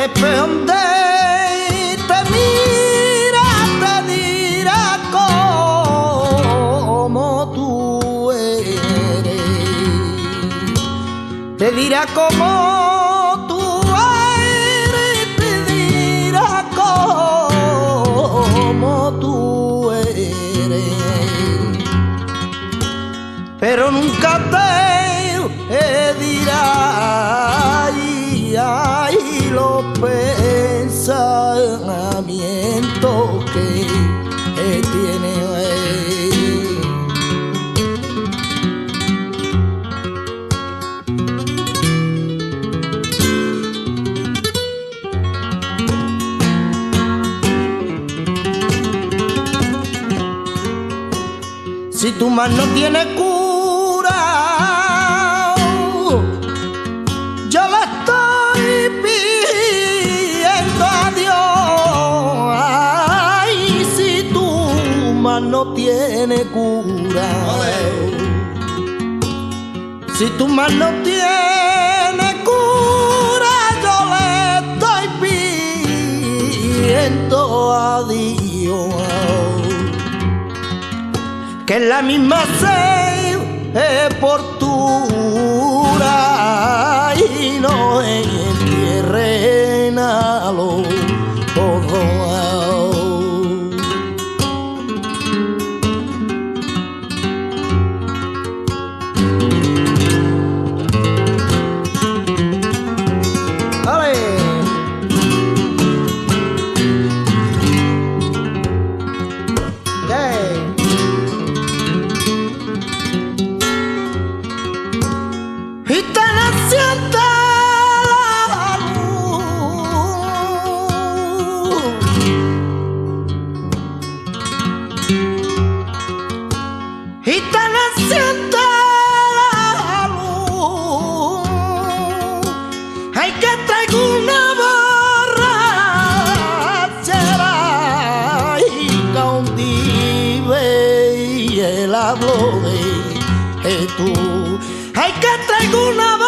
responde y te mira, te dirá cómo tú eres, te dirá cómo tú eres, te dirá cómo tú eres, pero nunca te dirá ay, los pensamientos que tiene si tu mal no tiene cura, yo le estoy pidiendo a Dios. Ay, si tu mal no tiene cura, si tu mal no tiene cura, yo le estoy pidiendo a Dios que en la misma sed es portura y no entierren a los todos. Y te naciente la luz, y te naciente la luz. Hay que traigo una borrachera y cautive y el hablo de tú. Hay que traigo una